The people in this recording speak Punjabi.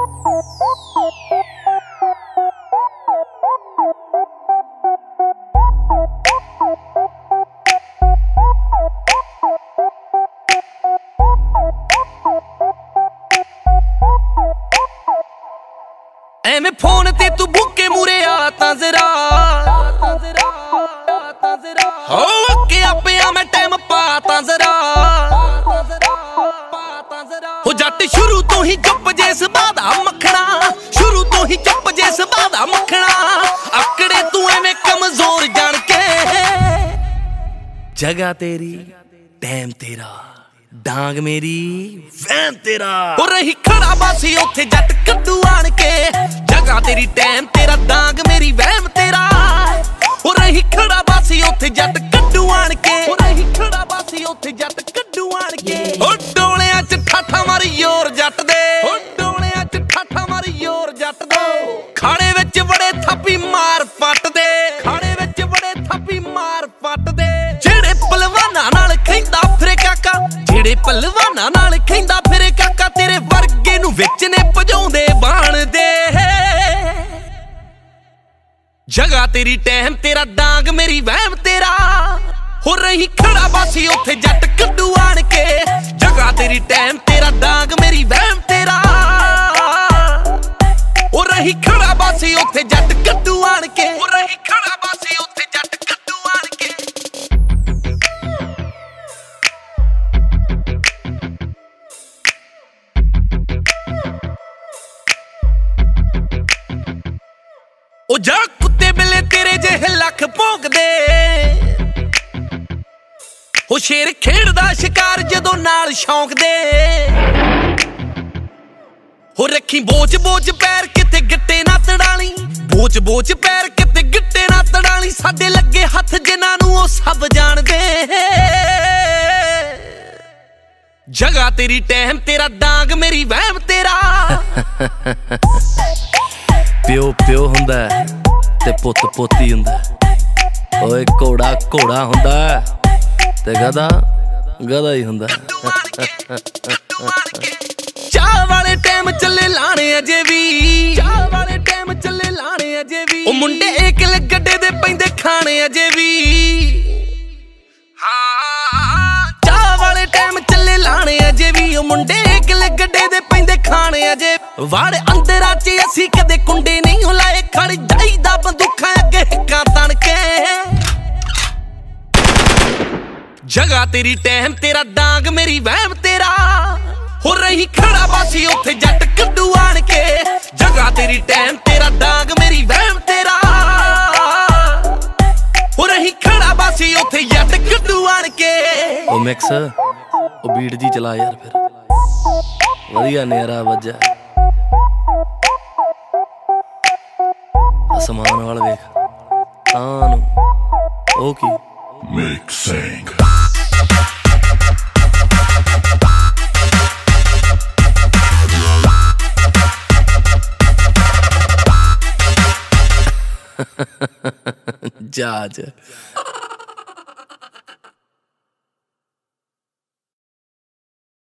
ਐਵੇਂ ਫੋਨ ਤੇ ਤੂੰ ਬੁੱਕੇ ਮੂਰੇ ਆ ਤਾਂ ਜ਼ਰਾ ਹੋ ਕੇ ਆਪਿਆ ਮੈਂ ਟਾਈਮ ਪਾ ਤਾਂ ਜ਼ਰਾ ਹੋ ਜੱਟ ਸ਼ੁਰੂ ਤੋਂ ਹੀ ਚੁੱਪ ਜੇ ਸੁਭਾਅ ਦਾ ਮੱਖਣਾ, ਸ਼ੁਰੂ ਤੋਂ ਹੀ ਚੁੱਪ ਜੇ ਸੁਭਾਅ ਦਾ ਮੱਖਣਾ। ਆਕੜੇ ਤੂੰ ਐਵੇਂ ਕਮਜ਼ੋਰ ਜਾਣ ਕੇ, ਜਗ੍ਹਾ ਤੇਰੀ ਟਾਈਮ ਤੇਰਾ ਡਾਂਗ ਮੇਰੀ ਵਹਿਮ ਤੇਰਾ। ਹੋ ਰਹੀ ਖੜਾ ਬਾਸੀ ਉੱਥੇ ਜੱਟ ਕੱਢੂ ਆਣ ਕੇ, ਜਗ੍ਹਾ ਤੇਰੀ ਟਾਈਮ ਤੇਰਾ ਡਾਂਗ ਮੇਰੀ ਵਹਿਮ ਤੇਰਾ। ਹੋ ਰਹੀ ਖੜਾ ਬਾਸੀ ਉੱਥੇ ਜੱਟ ਕੱਢੂ ਆਣ ਕੇ, ਹੋ ਰਹੀ ਖੜਾ ਬਾਸੀ ਉੱਥੇ ਜੱਟ ਕੱਢੂ ਆਣ ਕੇ। ਹੋ ਡੋਲਿਆਂ 'ਚ ਠਾਠਾ ਮਾਰੀ ਯੋਰ ਜੱਟ ਦੇ, ਹੋ ਡੋਲਿਆਂ 'ਚ ਠਾਠਾ ਮਾਰੀ ਯੋਰ ਜੱਟ ਦੇ। ਖਾਣੇ ਵਿੱਚ ਬੜੇ ਥਾਪੀ ਮਾਰ ਫੱਟ ਦੇ, ਖਾਣੇ ਵਿੱਚ ਬੜੇ ਥਾਪੀ ਮਾਰ ਫੱਟ ਦੇ। ਜਿਹੜੇ ਪਹਿਲਵਾਨਾਂ ਨਾਲ ਖੈਂਦਾ ਫਿਰੇ ਕਾਕਾ, ਜਿਹੜੇ ਪਹਿਲਵਾਨਾਂ ਨਾਲ ਖੈਂਦਾ ਫਿਰੇ ਕਾਕਾ, ਤੇਰੇ ਵਰਗੇ ਨੂੰ ਵਿੱਚ ਨੇ ਭਜਾਉਂਦੇ ਬਾਣ ਦੇ। ਜਗ੍ਹਾ ਤੇਰੀ ਟਾਈਮ ਤੇਰਾ ਡਾਂਗ ਮੇਰੀ ਵਹਿਮ ਤੇਰਾ। ਹੋ ਰਹੀ ਖੜਾ ਬਾਸੀ ਉੱਥੇ ਜੱਟ ਕੱਢੂ ਆਣ ਕੇ, ਜਗ੍ਹਾ ਤੇਰੀ ਟਾਈਮ ਤੇਰਾ ਡਾਂਗ ਮੇਰੀ ਵਹਿਮ ਤੇਰਾ। ਹੋ ਰਹੀ ਖੜਾ ਬਾਸੀ ਉੱਥੇ ਜੱਟ ਕੱਢੂ ਆਣ ਕੇ, ਹੋ ਰਹੀ ਖੜਾ ਬਾਸੀ ਉੱਥੇ ਜੱਟ ਕੱਢੂ ਆਣ ਕੇ। ਉਹ ਜਾ ਕੁੱਤੇ ਬਿੱਲੇ ਤੇਰੇ ਜਿਹੇ ਲੱਖ ਭੌਂਕਦੇ, ਉਹ ਸ਼ੇਰ ਖੇਡਦਾ ਸ਼ਿਕਾਰ ਜਦੋਂ ਨਾਲ ਸ਼ੌਂਕ ਦੇ। ਹੋ ਰੱਖੀ ਬੋਚ ਬੋਚ ਪੈਰ ਕਿਤੇ ਗਿੱਟੇ ਨਾ ਤੜਾਲੀ, ਬੋਚ ਬੋਚ ਪੈਰ ਕਿਤੇ ਗਿੱਟੇ ਨਾ ਤੜਾਲੀ। ਸਾਡੇ ਲੱਗੇ ਹੱਥ ਜਿਨ੍ਹਾਂ ਨੂੰ ਉਹ ਸਭ ਜਾਣਦੇ। ਜਗ੍ਹਾ ਤੇਰੀ ਟਾਈਮ ਤੇਰਾ ਡਾਂਗ ਮੇਰੀ ਵਹਿਮ ਤੇਰਾ। ਪਿਓ ਪਿਓ ਹੁੰਦਾ ਤੇ ਪੁੱਤ ਪੋਤੀ ਹੁੰਦਾ, ਓਏ ਘੋੜਾ ਘੋੜਾ ਹੁੰਦਾ ਤੇ ਗਧਾ ਗਧਾ ਹੀ ਹੁੰਦਾ। ਚਾਹ ਵਾਲੇ ਟਾਈਮ ਚੱਲੇ ਲਾਣੇ ਅਜੇ ਵੀ, ਚਾਹ ਵਾਲੇ ਟਾਈਮ ਚੱਲੇ ਲਾਣੇ ਅਜੇ ਵੀ। ਉਹ ਮੁੰਡੇ ਏਕਲ ਗੱਡੇ ਦੇ ਪੈਂਦੇ ਖਾਣੇ ਅਜੇ ਵੀ। ਹਾਂ ਚਾਹ ਵਾਲੇ ਟਾਈਮ ਚੱਲੇ ਲਾਣੇ ਅਜੇ ਵੀ। ਉਹ ਮੁੰਡੇ ਏਕਲ ਗੱਡੇ ਦੇ ਪੈਂਦੇ ਖਾਣੇ ਅਜੇ। ਵਾੜ ਅੰਦਰਾਂ 'ਚ ਅਸੀਂ ਕਦੇ ਕੁੰਡੇ ਨਹੀਂ ਹੁਲਾਏ, ਖੜ ਜਾਈਦਾ ਬੰਦੂਕਾਂ ਅੱਗੇ ਹਿੱਕਾਂ ਤਣ ਕੇ। ਜਗ੍ਹਾ ਤੇਰੀ ਟਾਈਮ ਤੇਰਾ ਡਾਂਗ ਮੇਰੀ ਵਹਿਮ ਤੇਰਾ। ਹੋ ਰਹੀ ਖੜਾ ਬਾਸੀ ਉੱਥੇ ਜੱਟ ਕੱਢੂ ਆਣ ਕੇ, ਜਗ੍ਹਾ ਤੇਰੀ ਟਾਈਮ ਤੇਰਾ ਡਾਂਗ ਮੇਰੀ ਵਹਿਮ ਤੇਰਾ। ਹੋ ਰਹੀ ਖੜਾ ਬਾਸੀ ਉੱਥੇ ਜੱਟ ਕੱਢੂ ਆਣ ਕੇ। ਉਹ ਮਿਕਸ ਉਹ ਬੀਟ ਜੀ ਚਲਾ ਯਾਰ, ਫਿਰ ਵਧੀਆ ਨੇਰਾ ਵੱਜਾ। ਅਸਮਾਨ ਵਾਲ ਵੇਖ ਤਾਂ ਨੂੰ ਉਹ ਕੀ ਮਿਕਸਿੰਗ। ਜਹਾਜ਼